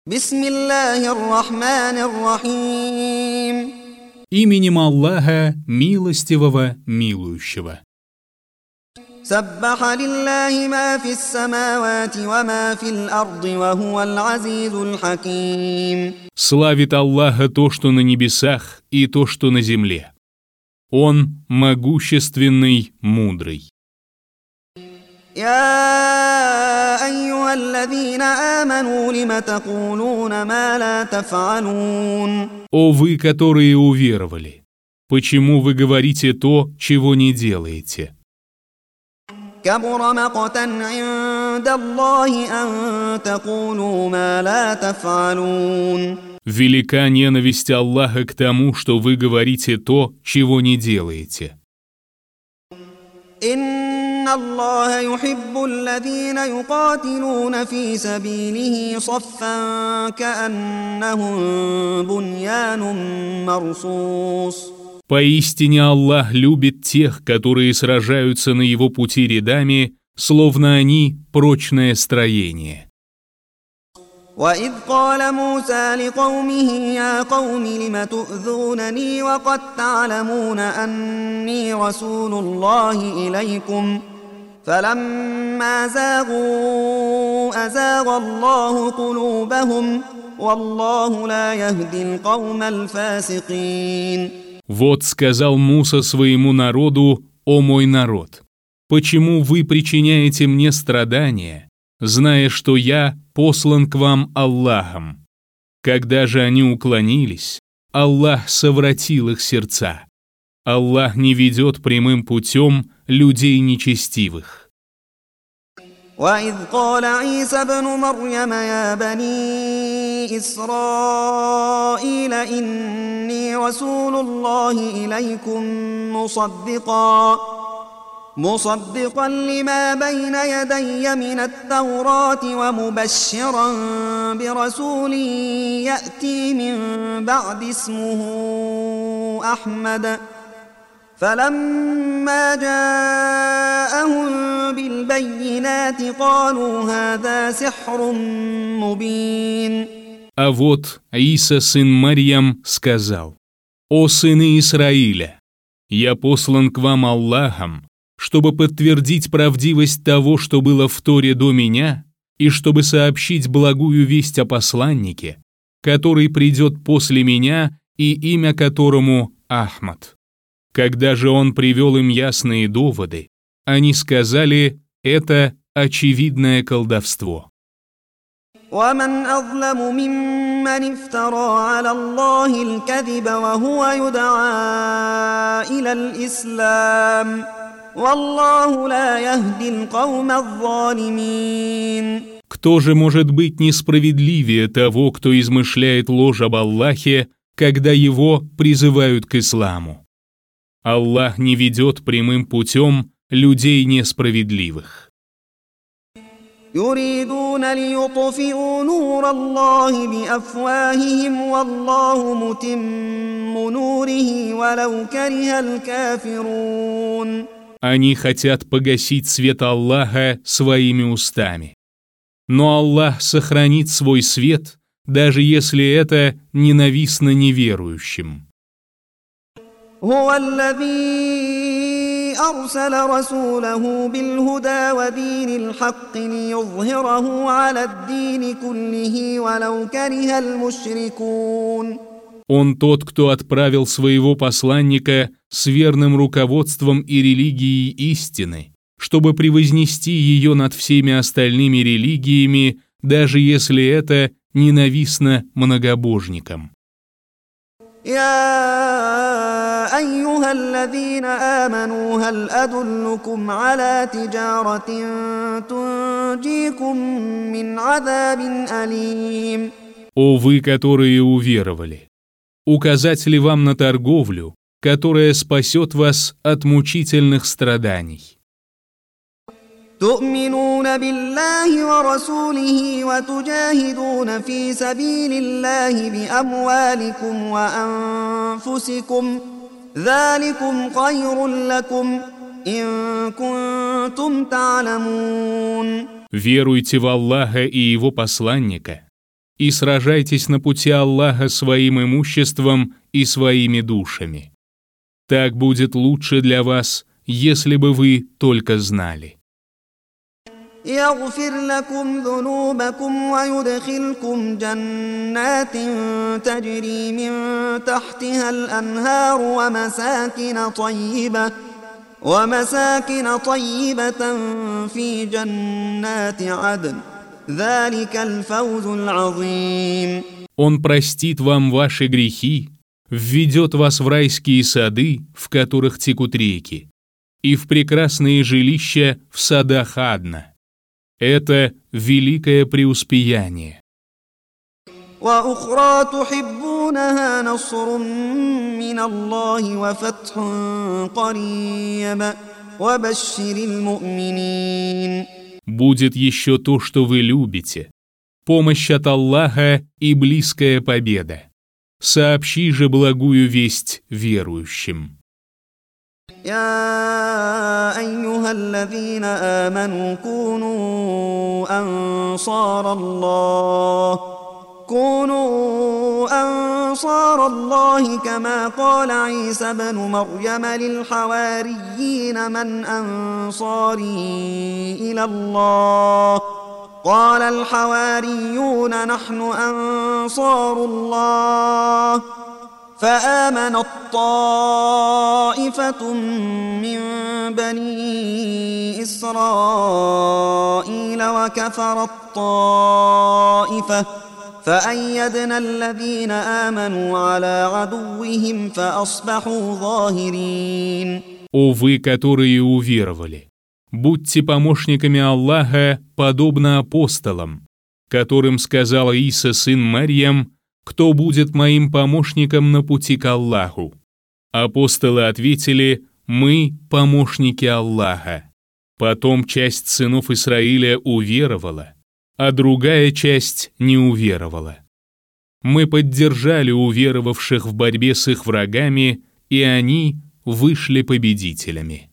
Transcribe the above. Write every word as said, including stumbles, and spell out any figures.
Бисмиллахир-рахманир-рахим. Именем Аллаха, милостивого, милующего. Саббаха лиллахи ма фис-самавати ва ма фил-арди ва хувал азизуль хаким. Славит Аллаха то, что на небесах, и то, что на земле. Он могущественный, мудрый. Я айюхаллазина аману лима такулуна ма ла таф'алун. О вы, которые уверовали, почему вы говорите то, чего не делаете? كبر مقتا عند الله أن تقولوا ما لا تفعلون. Велика ненависть Аллаха к тому, что вы говорите то, чего не делаете. إن الله يحب الذين يقاتلون في سبيله صفا كأنهم بنيان مرصوص. Поистине Аллах любит тех, которые сражаются на его пути рядами, словно они прочное строение. وَإِذْ قَالَ مُوسَى لِقَوْمِهِ يَا قَوْمِ لِمَ تُؤْذُونَنِي وَقَدْ تَعْلَمُونَ أَنِّي رَسُولُ اللَّهِ إِلَيْكُمْ فَلَمَّا زَاغُوا أَزَاغَ اللَّهُ قُلُوبَهُمْ وَاللَّهُ لَا يَهْدِي الْقَوْمَ الْفَاسِقِينَ. Вот сказал Муса своему народу: «О мой народ, почему вы причиняете мне страдания, зная, что я послан к вам Аллахом?» Когда же они уклонились, Аллах совратил их сердца. Аллах не ведет прямым путем людей нечестивых. وَإِذْ قَالَ عِيسَى ابْنُ مَرْيَمَ يَا بَنِي إِسْرَائِيلَ إِنِّي رَسُولُ اللَّهِ إِلَيْكُمْ مُصَدِّقًا مُصَدِّقًا لِمَا بَيْنَ يَدَيَّ مِنَ التَّوْرَاةِ وَمُبَشِّرًا بِرَسُولٍ يَأْتِي مِنْ بَعْدِ اسْمُهُ أَحْمَدَ فَلَمَّا جَاءَهُم بِالْبَيِّنَاتِ قَالُوا هَذَا سِحْرٌ مُبِينٌ. А вот Иса, сын Марьям, сказал: «О сыны Исраиля, я послан к вам Аллахом, чтобы подтвердить правдивость того, что было в Торе до меня, и чтобы сообщить благую весть о посланнике, который придет после меня и имя которому Ахмад». Когда же он привел им ясные доводы, они сказали: «Это очевидное колдовство». وَمَنْ أَظْلَمُ مِمَّنِ افْتَرَى عَلَى اللَّهِ الْكَذِبَ وَهُوَ يُدْعَى إِلَى الْإِسْلَامِ وَاللَّهُ لَا يَهْدِي الْقَوْمَ الظَّالِمِينَ. Кто же может быть несправедливее того, кто измышляет ложь об Аллахе, когда его призывают к исламу? Аллах не ведет прямым путем людей несправедливых. يريدون ليطفئوا نور الله بأفواههم والله متم نوره ولو كره الكافرون. Они хотят погасить свет Аллаха своими устами. Но Аллах сохранит свой свет, даже если это ненавистно неверующим. هو الذي أرسل رسوله بالهدى ودين الحق ليظهره على الدين كله ولو كره المشركون. Он тот, кто отправил своего посланника с верным руководством и религией истины, чтобы превознести ее над всеми остальными религиями, даже если это ненавистно многобожникам. يا أيها الذين آمنوا هل أدلكم على تجارة تنجيكم من عذاب أليم. О вы, которые уверовали, указать ли вам на торговлю, которая спасет вас от мучительных страданий? تؤمنون بالله ورسوله وتجاهدون في سبيل الله بأموالكم وأنفسكم ذلكم خير لكم إن كنتم تعلمون. Веруйте в Аллаха и Его посланника и сражайтесь на пути Аллаха своим имуществом и своими душами. Так будет лучше для вас, если бы вы только знали. يغفر لكم ذنوبكم ويدخلكم جنات تجري من تحتها الأنهار ومساكن طيبة ومساكن طيبة في جنات عدن ذلك الفوز العظيم. Он простит вам ваши грехи, введет вас в райские сады, в которых текут реки, и в прекрасные жилища в садах Адна. Это великое преуспеяние. وأخرى تحبونها نصر من الله وفتح قريب وبشر المؤمنين. Будет еще то, что вы любите, помощь от Аллаха и близкая победа. Сообщи же благую весть верующим. يا أيها الذين آمنوا كونوا أنصار الله كونوا أنصار الله كما قال عيسى بن مريم للحواريين من أنصاري إلى الله قال الحواريون نحن أنصار الله فآمنت طائفة من بني إسرائيل وكفرت طائفة فأيدنا الذين آمنوا على عدوهم فأصبحوا ظاهرين. О вы, которые уверовали, будьте помощниками Аллаха, подобно апостолам, которым сказал Иса, сын Марьям: «Кто будет моим помощником на пути к Аллаху?» Апостолы ответили: «Мы помощники Аллаха». Потом часть сынов Исраиля уверовала, а другая часть не уверовала. Мы поддержали уверовавших в борьбе с их врагами, и они вышли победителями.